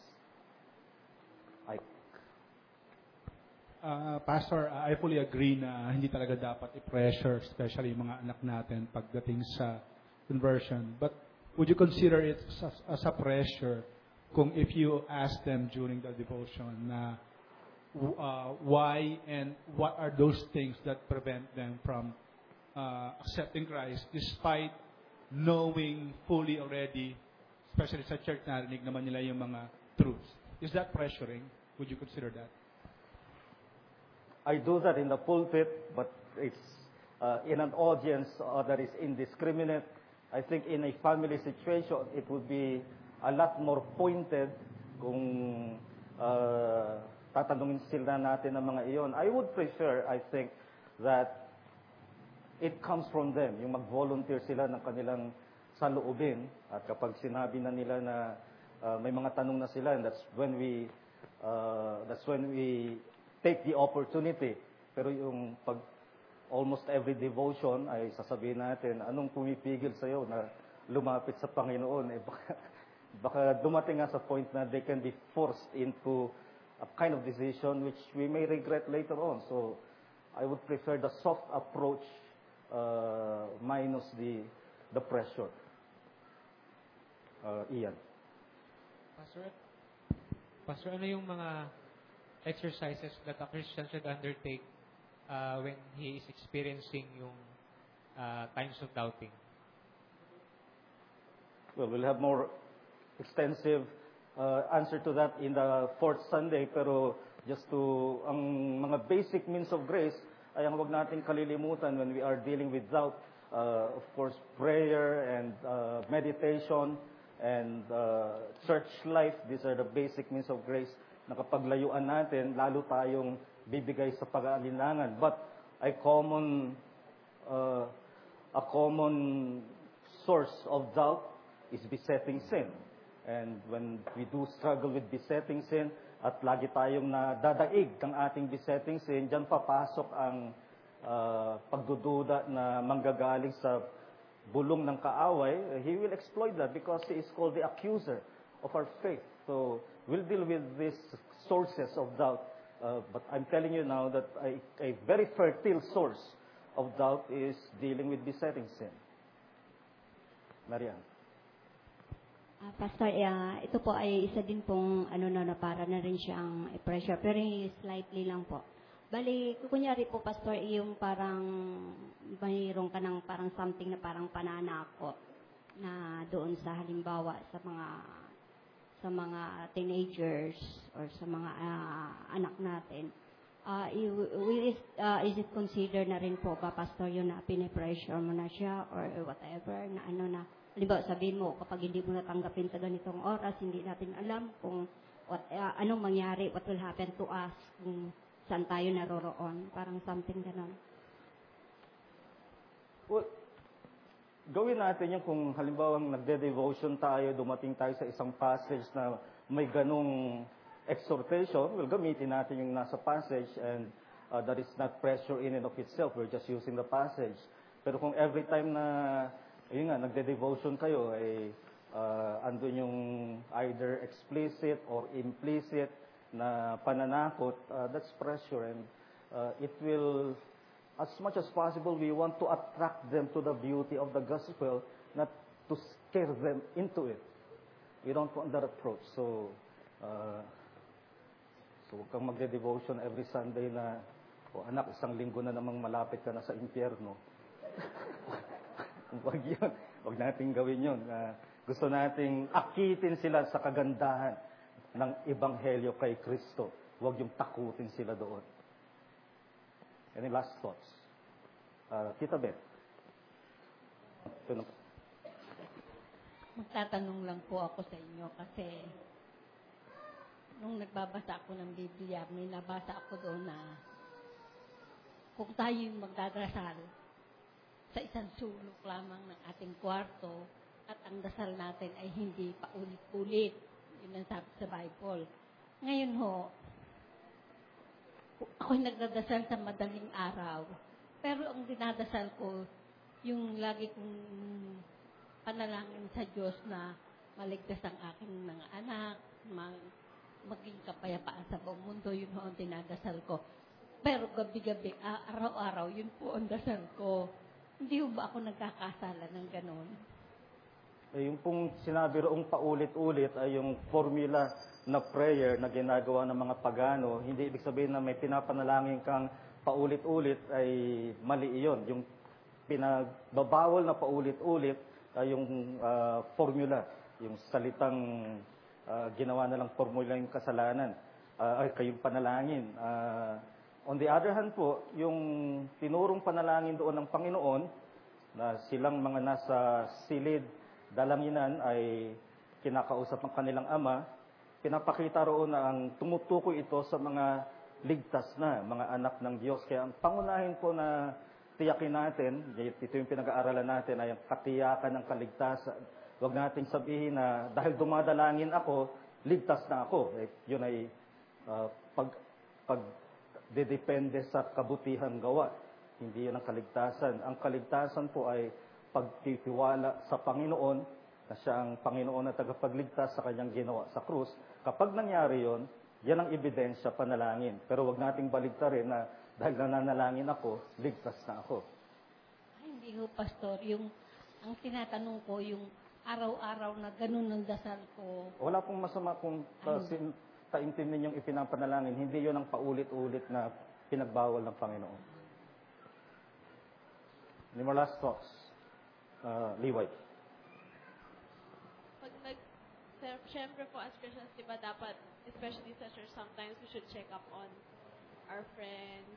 Pastor, I fully agree na hindi talaga dapat i-pressure, especially yung mga anak natin pagdating sa conversion. But would you consider it as a pressure kung if you ask them during the devotion na why and what are those things that prevent them from accepting Christ despite knowing fully already, especially sa church, narinig naman nila yung mga truths. Is that pressuring? Would you consider that? I do that in the pulpit, but it's in an audience that is indiscriminate. I think in a family situation, it would be a lot more pointed kung tatanungin sila natin ng mga iyon. I would prefer, I think, that it comes from them, yung mag-volunteer sila ng kanilang saloobin. At kapag sinabi na nila na may mga tanong na sila, and that's when we take the opportunity. Pero yung pag almost every devotion ay sasabihin natin, anong pumipigil sa'yo na lumapit sa Panginoon? Eh, baka dumating nga sa point na they can be forced into a kind of decision which we may regret later on. So I would prefer the soft approach minus the pressure. Ian. Pastor, ano yung mga exercises that a Christian should undertake when he is experiencing yung times of doubting? Well, we'll have more extensive answer to that in the fourth Sunday, pero just to, ang mga basic means of grace ay ang huwag natin kalilimutan when we are dealing with doubt. Of course, prayer and meditation and church life, these are the basic means of grace na kapag layuan natin, lalo tayong bibigay sa pag-aalinlangan. But a common source of doubt is besetting sin. And when we do struggle with besetting sin, at lagi tayong nadadaig ng ating besetting sin, dyan papasok ang pagdududa na manggagaling sa bulong ng kaaway. He will exploit that because he is called the accuser of our faith. So we'll deal with these sources of doubt. But I'm telling you now that a very fertile source of doubt is dealing with besetting sin. Marian. Pastor, ito po ay isa din pong na para na rin siyang pressure, pero slightly lang po. Bali, kunyari po, Pastor, yung parang mayroon ka ng parang something na parang pananakot na doon sa halimbawa sa mga teenagers or sa mga anak natin. Is it considered na rin po ba, Pastor, yun na pinipressure mo na siya or whatever na ano na, halimbawa sabihin mo, kapag hindi mo natanggapin sa ganitong oras, hindi natin alam kung anong mangyari, what will happen to us, kung saan tayo naroroon. Parang something ganon. Well, gawin natin yung kung halimbawa nagde-devotion tayo, dumating tayo sa isang passage na may ganong exhortation, well, gamitin natin yung nasa passage and that is not pressure in and of itself. We're just using the passage. Pero kung every time na, yun nga, nagde-devotion kayo, ay andun yung either explicit or implicit na pananakot, that's pressure. And it will, as much as possible, we want to attract them to the beauty of the gospel, not to scare them into it. We don't want that approach. So huwag kang magde-devotion every Sunday na, anak, isang linggo na namang malapit ka na sa impyerno. Huwag yun. Huwag natin gawin yun. Gusto nating akitin sila sa kagandahan ng Ebanghelyo kay Kristo. Huwag yung takutin sila doon. Any last thoughts? Tita Beth. Magtatanong lang po ako sa inyo kasi nung nagbabasa ako ng Biblia, may nabasa ako doon na kung tayo yung magdadasal sa isang sulok lamang ng ating kwarto at ang dasal natin ay hindi paulit-ulit. Yun ang sabi sa Bible. Ngayon ho, ako'y nagdadasal sa madaling araw. Pero ang dinadasal ko, yung lagi kong panalangin sa Diyos na maligtas ang aking mga anak, maging kapayapaan sa buong mundo, yun ho ang dinadasal ko. Pero gabi-gabi, araw-araw, yun po ang dasal ko. Hindi ho ba ako nagkakasala ng ganon? Yung pong sinabi roong paulit-ulit ay yung formula na prayer na ginagawa ng mga pagano, hindi ibig sabihin na may pinapanalangin kang paulit-ulit ay mali iyon. Yung pinagbabawal na paulit-ulit ay yung formula, yung salitang ginawa na lang formula yung kasalanan, ay kayong panalangin. On the other hand po, yung tinurong panalangin doon ng Panginoon, na silang mga nasa silid, dalanginan ay kinakausap ng kanilang ama, pinapakita roon na ang tumutukoy ito sa mga ligtas na, mga anak ng Diyos. Kaya ang pangunahin po na tiyakin natin, ito yung pinag-aaralan natin, ay ang katiyakan ng kaligtasan. Huwag nating sabihin na dahil dumadalangin ako, ligtas na ako. Yun ay pagdedepende sa kabutihang gawa. Hindi yun ang kaligtasan. Ang kaligtasan po ay pagtitiwala sa Panginoon, na siya ang Panginoon na tagapagligtas sa kanyang ginawa sa krus. Kapag nangyari yon, yan ang ebidensya, panalangin. Pero wag nating baligtarin na dahil nananalangin ako, ligtas na ako. Ay, hindi ho, Pastor. Ang tinatanong ko, yung araw-araw na ganun ang dasal ko. Wala pong masama kung taintindihin yung ipinapanalangin. Hindi yon ang paulit-ulit na pinagbawal ng Panginoon. Any more last thoughts? Liway. Siyempre po as Christians, di ba dapat, especially sa church, sometimes we should check up on our friends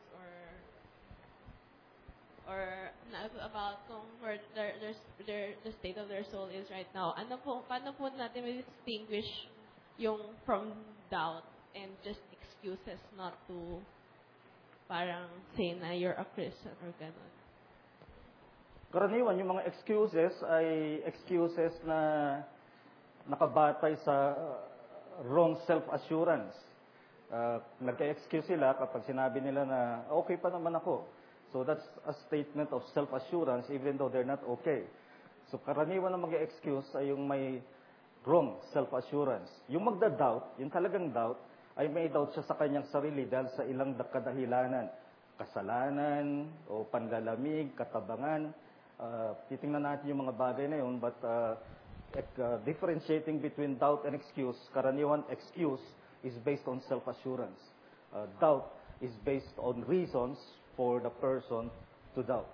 or about kung where the state of their soul is right now. Paano po natin distinguish yung from doubt and just excuses not to parang say na you're a Christian or gano'n? Karaniwan, yung mga excuses ay excuses na nakabatay sa wrong self-assurance. Nagka-excuse sila kapag sinabi nila na okay pa naman ako. So that's a statement of self-assurance even though they're not okay. So karaniwan na mag-excuse ay yung may wrong self-assurance. Yung magda-doubt, yung talagang doubt, ay may doubt siya sa kanyang sarili dahil sa ilang kadahilanan. Kasalanan, o panlalamig, katabangan. Titingnan natin yung mga bagay na yun, but differentiating between doubt and excuse, karaniwan excuse is based on self-assurance. Doubt is based on reasons for the person to doubt.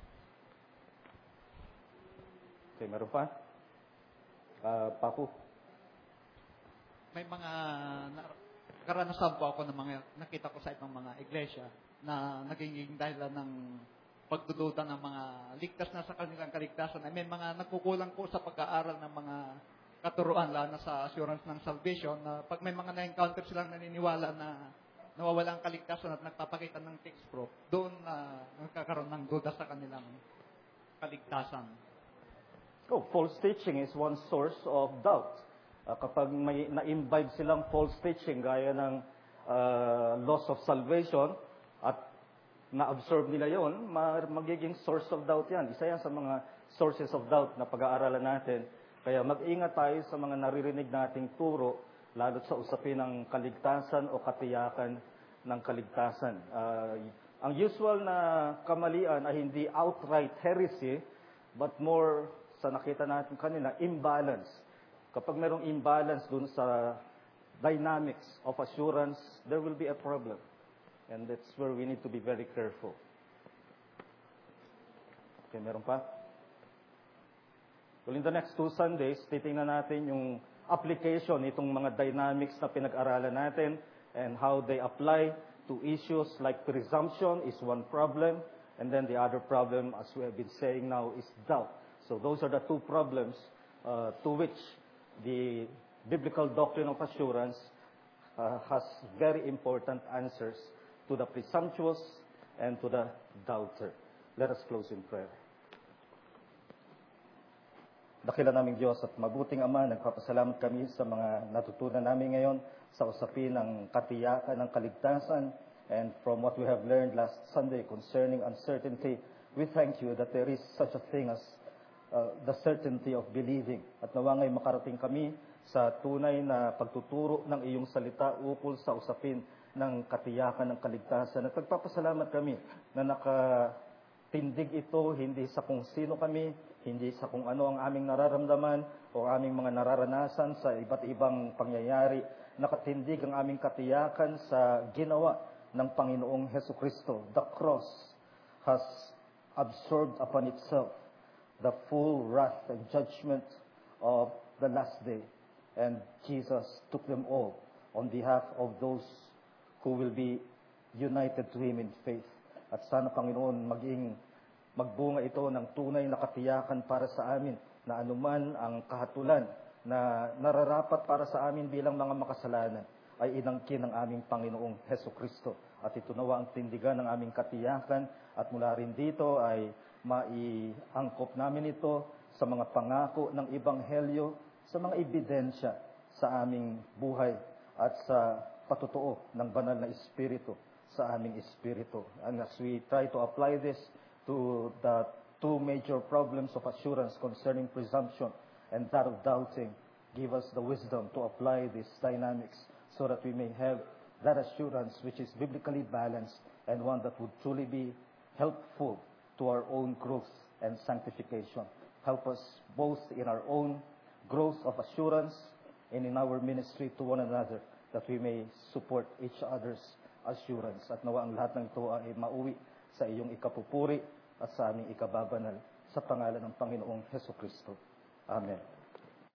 Okay, meron pa? Papu? May mga karanasan po ako ng mga nakita ko sa ibang mga iglesia na naging dahilan ng pagdududa ng mga ligtas na sa kanilang kaligtasan. Ay may mga nagkukulang po sa pag-aaral ng mga katuruan, lalo na sa assurance ng salvation, na pag may mga na-encounter silang naniniwala na nawawala ang kaligtasan at nagpapakita ng text proof, doon na nagkakaroon ng duda sa kanilang kaligtasan. Oh, false teaching is one source of doubt. Kapag may na-imbibe silang false teaching gaya ng loss of salvation at na-absorb nila yon, magiging source of doubt yan. Isa yan sa mga sources of doubt na pag-aaralan natin. Kaya mag-ingat tayo sa mga naririnig nating turo, lalo sa usapin ng kaligtasan o katiyakan ng kaligtasan. Ang usual na kamalian ay hindi outright heresy, but more sa nakita natin kanina, imbalance. Kapag merong imbalance dun sa dynamics of assurance, there will be a problem. And that's where we need to be very careful. Okay, meron pa? Well, in the next 2 Sundays, titingnan natin yung application itong mga dynamics na pinag-aralan natin and how they apply to issues like presumption is one problem, and then the other problem, as we have been saying now, is doubt. So those are the 2 problems to which the biblical doctrine of assurance has very important answers to the presumptuous and to the doubter. Let us close in prayer. Dakila naming Diyos at mabuting Ama, nagpapasalamat kami sa mga natutunan namin ngayon sa usapin ng katiyakan ng kaligtasan. And from what we have learned last Sunday concerning uncertainty, we thank you that there is such a thing as the certainty of believing. At nawangay makarating kami sa tunay na pagtuturo ng iyong salita ukol sa usapin ng katiyakan ng kaligtasan. At nagpapasalamat kami na nakatindig ito hindi sa kung sino kami, hindi sa kung ano ang aming nararamdaman o aming mga nararanasan sa iba't ibang pangyayari. Nakatindig ang aming katiyakan sa ginawa ng Panginoong Hesukristo. The cross has absorbed upon itself the full wrath and judgment of the last day. And Jesus took them all on behalf of those who will be united to Him in faith. At sana, Panginoon, magbunga ito ng tunay na katiyakan para sa amin na anuman ang kahatulan na nararapat para sa amin bilang mga makasalanan ay inangkin ng aming Panginoong Hesukristo. At ito nawa ang tindigan ng aming katiyakan at mula rin dito ay maiangkop namin ito sa mga pangako ng Ebanghelyo, sa mga ebidensya sa aming buhay at sa patutuo ng banal na Espiritu sa aming espiritu. And as we try to apply this to the 2 major problems of assurance concerning presumption and that of doubting, give us the wisdom to apply these dynamics so that we may have that assurance which is biblically balanced and one that would truly be helpful to our own growth and sanctification. Help us both in our own growth of assurance and in our ministry to one another that we may support each other's assurance. At nawa ang lahat ng ito ay mauwi sa iyong ikapupuri at sa aming ikababanal sa pangalan ng Panginoong Hesukristo. Amen.